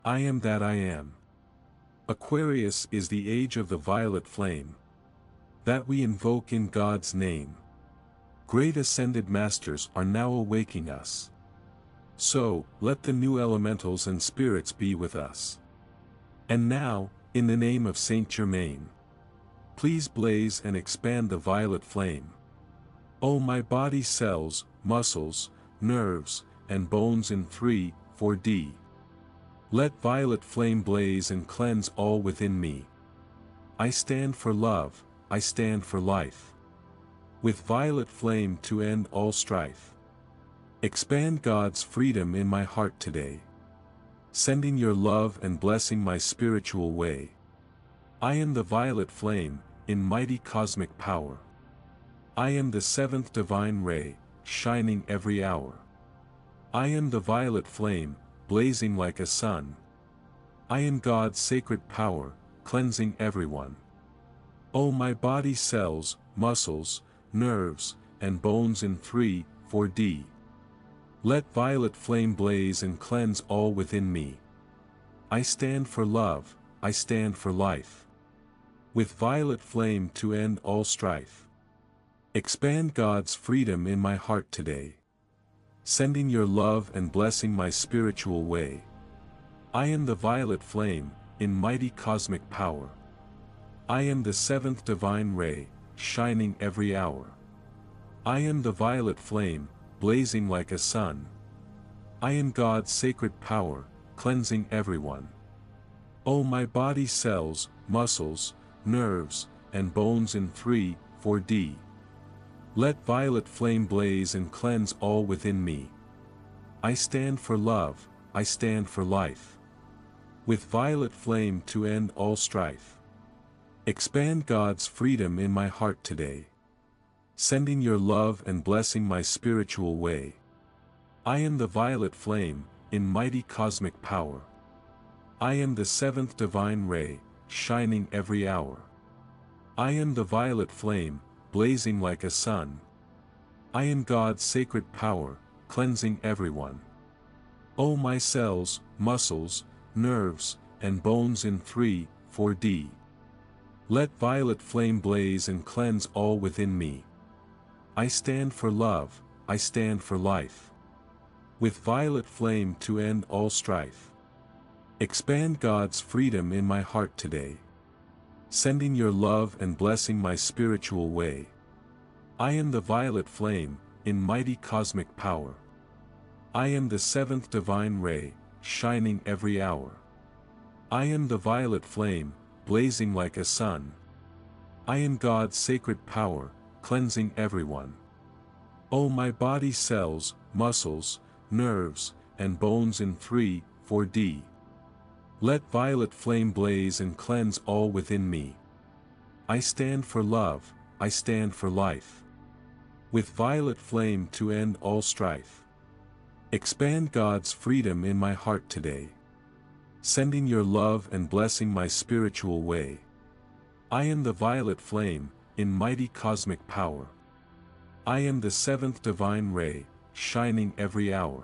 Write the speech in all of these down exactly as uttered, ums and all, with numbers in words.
I am that I am. Aquarius is the age of the violet flame that we invoke in God's name. Great ascended masters are now awaking us. So, let the new elementals and spirits be with us. And now, in the name of Saint Germain, please blaze and expand the violet flame. O my body cells, muscles, nerves, and bones in three, four D. Let violet flame blaze and cleanse all within me. I stand for love, I stand for life. With violet flame to end all strife. Expand God's freedom in my heart today. Sending your love and blessing my spiritual way. I am the violet flame, in mighty cosmic power. I am the seventh divine ray, shining every hour. I am the violet flame, blazing like a sun. I am God's sacred power, cleansing everyone. O my body cells, muscles, nerves, and bones in three, four D. Let violet flame blaze and cleanse all within me. I stand for love, I stand for life. With violet flame to end all strife. Expand God's freedom in my heart today. Sending your love and blessing my spiritual way. I am the violet flame, in mighty cosmic power. I am the seventh divine ray, shining every hour. I am the violet flame, blazing like a sun. I am God's sacred power, cleansing everyone. O my body cells, muscles, nerves, and bones in three, four D. Let violet flame blaze and cleanse all within me. I stand for love, I stand for life. With violet flame to end all strife. Expand God's freedom in my heart today. Sending your love and blessing my spiritual way. I am the violet flame, in mighty cosmic power. I am the seventh divine ray, shining every hour. I am the violet flame, blazing like a sun. I am God's sacred power, cleansing everyone. O my cells, muscles, nerves, and bones in three, four D. Let violet flame blaze and cleanse all within me. I stand for love, I stand for life. With violet flame to end all strife. Expand God's freedom in my heart today. Sending your love and blessing my spiritual way. I am the violet flame, in mighty cosmic power. I am the seventh divine ray, shining every hour. I am the violet flame, blazing like a sun. I am God's sacred power, cleansing everyone. O my body cells, muscles, nerves, and bones in three, four D. Let violet flame blaze and cleanse all within me. I stand for love, I stand for life. With violet flame to end all strife. Expand God's freedom in my heart today. Sending your love and blessing my spiritual way. I am the violet flame, in mighty cosmic power. I am the seventh divine ray, shining every hour.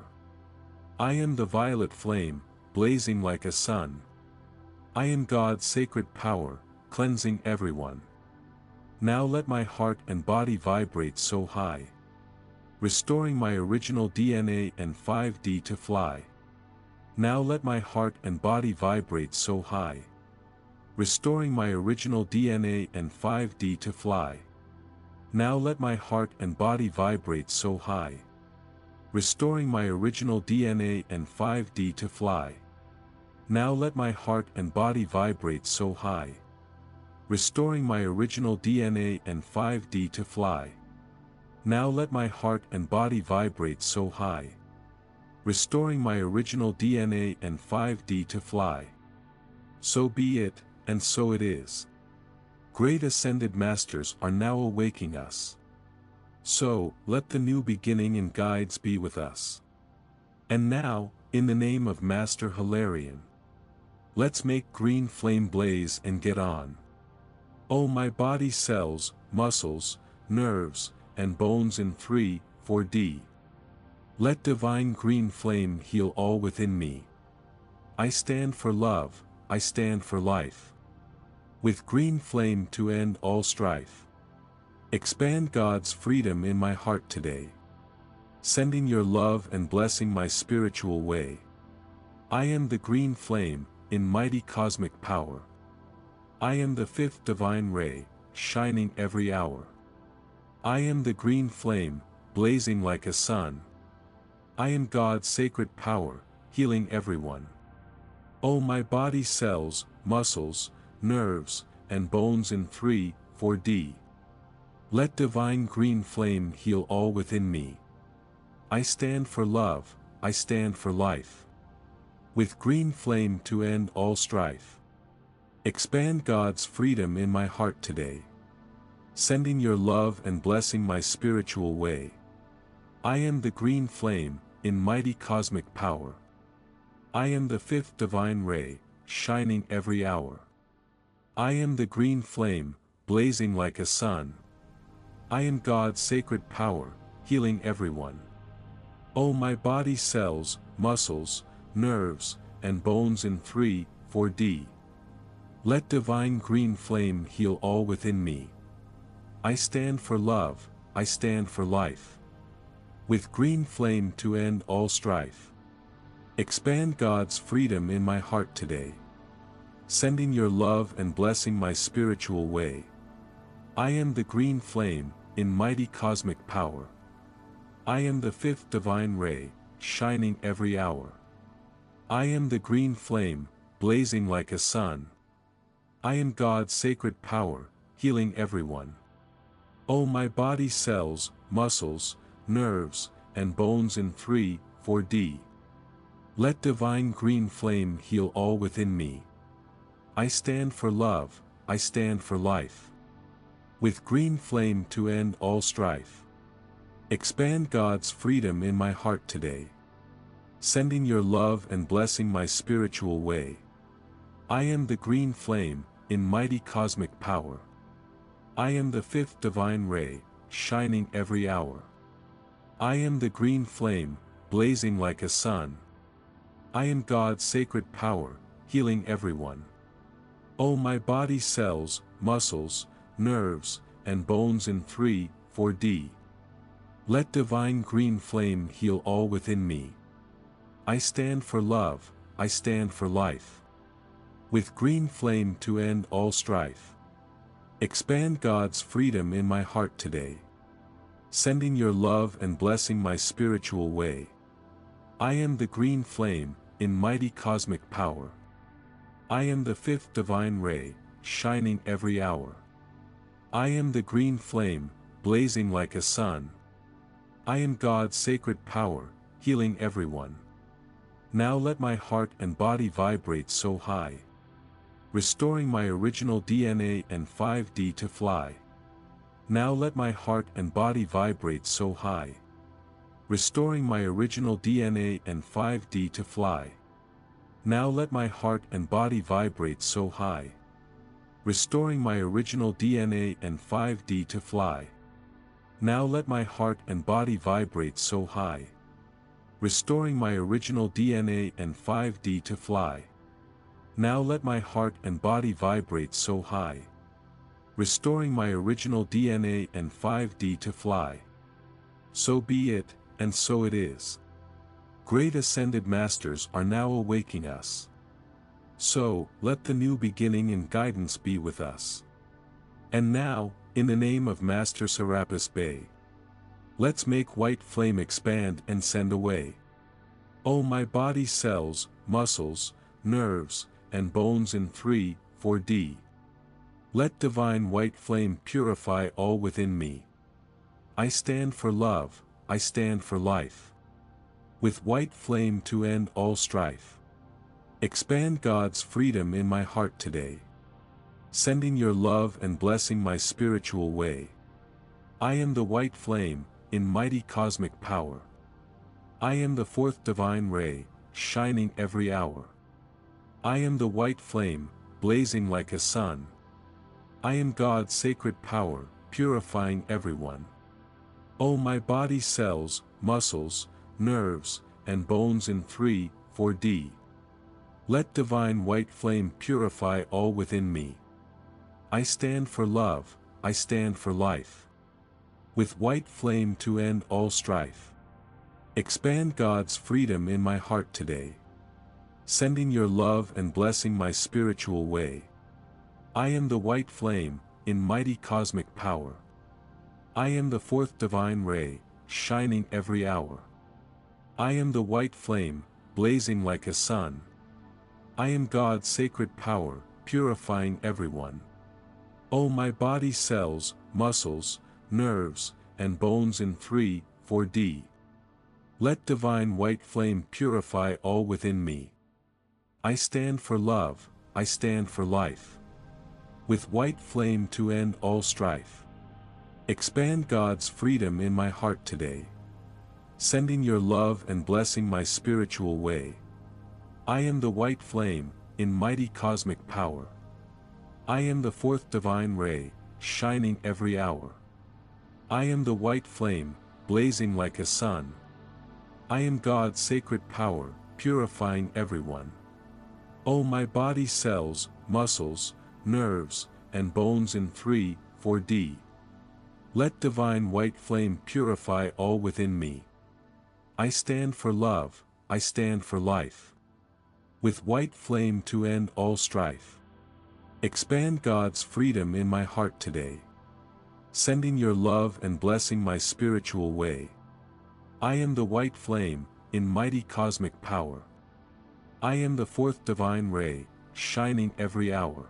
I am the violet flame, blazing like a sun. I am God's sacred power, cleansing everyone. Now let my heart and body vibrate so high. Restoring my original D N A and five D to fly. Now let my heart and body vibrate so high. Restoring my original D N A and five D to fly. Now let my heart and body vibrate so high. Restoring my original D N A and five D to fly. Now let my heart and body vibrate so high. Restoring my original D N A and five D to fly. Now let my heart and body vibrate so high. Restoring my original D N A and five D to fly. So be it, and so it is. Great ascended masters are now awaking us. So, let the new beginning and guides be with us. And now, in the name of Master Hilarion, let's make green flame blaze and get on. Oh my body cells, muscles, nerves, and bones in three, four D. Let divine green flame heal all within me. I stand for love, I stand for life. With green flame to end all strife. Expand God's freedom in my heart today. Sending your love and blessing my spiritual way. I am the green flame, in mighty cosmic power. I am the fifth divine ray, shining every hour. I am the green flame, blazing like a sun. I am God's sacred power, healing everyone. Oh, my body cells, muscles, nerves, and bones in three, four D. Let divine green flame heal all within me. I stand for love, I stand for life. With green flame to end all strife. Expand God's freedom in my heart today. Sending your love and blessing my spiritual way. I am the green flame, in mighty cosmic power. I am the fifth divine ray, shining every hour. I am the green flame, blazing like a sun. I am God's sacred power, healing everyone. Oh, my body cells, muscles, nerves, and bones in three, four D. Let divine green flame heal all within me. I stand for love, I stand for life. With green flame to end all strife. Expand God's freedom in my heart today. Sending your love and blessing my spiritual way. I am the green flame, in mighty cosmic power. I am the fifth divine ray, shining every hour. I am the green flame, blazing like a sun. I am God's sacred power, healing everyone. Oh, my body cells, muscles, nerves, and bones in three, four D. Let divine green flame heal all within me. I stand for love, I stand for life. With green flame to end all strife. Expand God's freedom in my heart today. Sending your love and blessing my spiritual way. I am the green flame, in mighty cosmic power. I am the fifth divine ray, shining every hour. I am the green flame, blazing like a sun. I am God's sacred power, healing everyone. Oh, my body cells, muscles, nerves, and bones in three, four D. Let divine green flame heal all within me. I stand for love, I stand for life. With green flame to end all strife. Expand God's freedom in my heart today. Sending your love and blessing my spiritual way. I am the green flame, in mighty cosmic power. I am the fifth divine ray, shining every hour. I am the green flame, blazing like a sun. I am God's sacred power, healing everyone. Now let my heart and body vibrate so high. Restoring my original D N A and five D to fly. Now let my heart and body vibrate so high. Restoring my original D N A and five D to fly. Now let my heart and body vibrate so high. Restoring my original D N A and five D to fly. Now let my heart and body vibrate so high. Restoring my original D N A and five D to fly. Now let my heart and body vibrate so high. Restoring my original D N A and five D to fly. So be it, and so it is. Great Ascended Masters are now awaking us. So, let the new beginning and guidance be with us. And now, in the name of Master Serapis Bey, let's make white flame expand and send away. Oh, my body cells, muscles, nerves, and bones in three, four D. Let divine white flame purify all within me. I stand for love, I stand for life. With white flame to end all strife. Expand God's freedom in my heart today. Sending your love and blessing my spiritual way. I am the white flame, in mighty cosmic power. I am the fourth divine ray, shining every hour. I am the white flame, blazing like a sun. I am God's sacred power, purifying everyone. Oh, my body cells, muscles, nerves, and bones in three, four D. Let divine white flame purify all within me. I stand for love, I stand for life. With white flame to end all strife. Expand God's freedom in my heart today. Sending your love and blessing my spiritual way. I am the white flame, in mighty cosmic power. I am the fourth divine ray, shining every hour. I am the white flame, blazing like a sun. I am God's sacred power, purifying everyone. Oh, my body cells, muscles, nerves, and bones in three, four D. Let divine white flame purify all within me. I stand for love, I stand for life. With white flame to end all strife. Expand God's freedom in my heart today. Sending your love and blessing my spiritual way. I am the white flame, in mighty cosmic power. I am the fourth divine ray, shining every hour. I am the white flame, blazing like a sun. I am God's sacred power, purifying everyone. Oh, my body cells, muscles, nerves, and bones in three, four D. Let divine white flame purify all within me. I stand for love, I stand for life. With white flame to end all strife. Expand God's freedom in my heart today. Sending your love and blessing my spiritual way. I am the white flame, in mighty cosmic power. I am the fourth divine ray, shining every hour.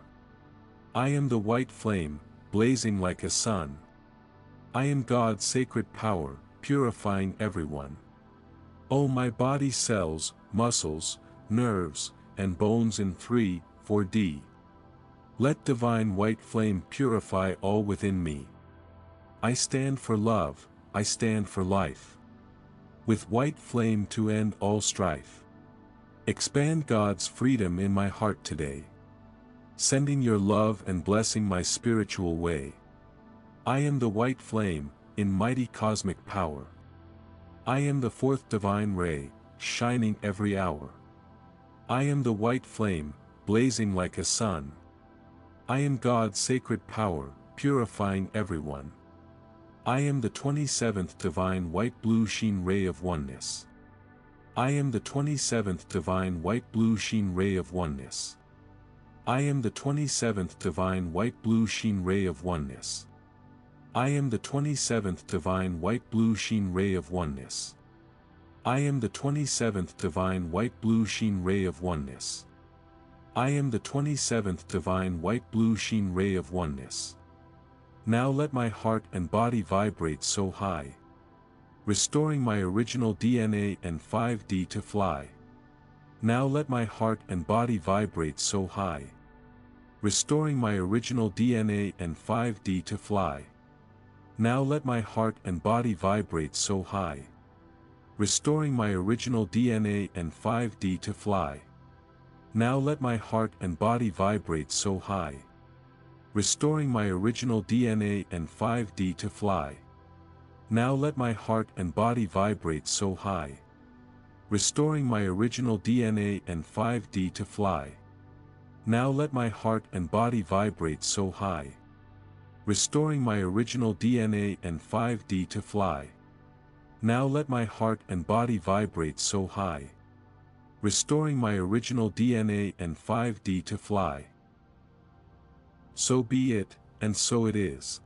I am the white flame, blazing like a sun. I am God's sacred power, purifying everyone. Oh, my body cells, muscles, nerves, and bones in three, four D. Let divine white flame purify all within me. I stand for love, I stand for life. With white flame to end all strife. Expand God's freedom in my heart today. Sending your love and blessing my spiritual way. I am the white flame, in mighty cosmic power. I am the fourth divine ray, shining every hour. I am the white flame, blazing like a sun. I am God's sacred power, purifying everyone. I am the twenty-seventh divine white blue sheen ray of oneness. I am the twenty-seventh divine white blue sheen ray of oneness. I am the twenty-seventh divine white blue sheen ray of oneness. I am the twenty-seventh divine white blue sheen ray of oneness. I am the twenty-seventh divine white blue sheen ray of oneness. I am the twenty-seventh divine white blue sheen ray of oneness. Now let my heart and body vibrate so high. Restoring my original D N A and five D to fly. Now let my heart and body vibrate so high. Restoring my original D N A and five D to fly. Now let my heart and body vibrate so high. Restoring my original D N A and five D to fly. Now let my heart and body vibrate so high. Restoring my original D N A and five D to fly. Now let my heart and body vibrate so high. Restoring my original D N A and five D to fly. Now let my heart and body vibrate so high. Restoring my original D N A and five D to fly. Now let my heart and body vibrate so high. Restoring my original D N A and five D to fly. So be it, and so it is.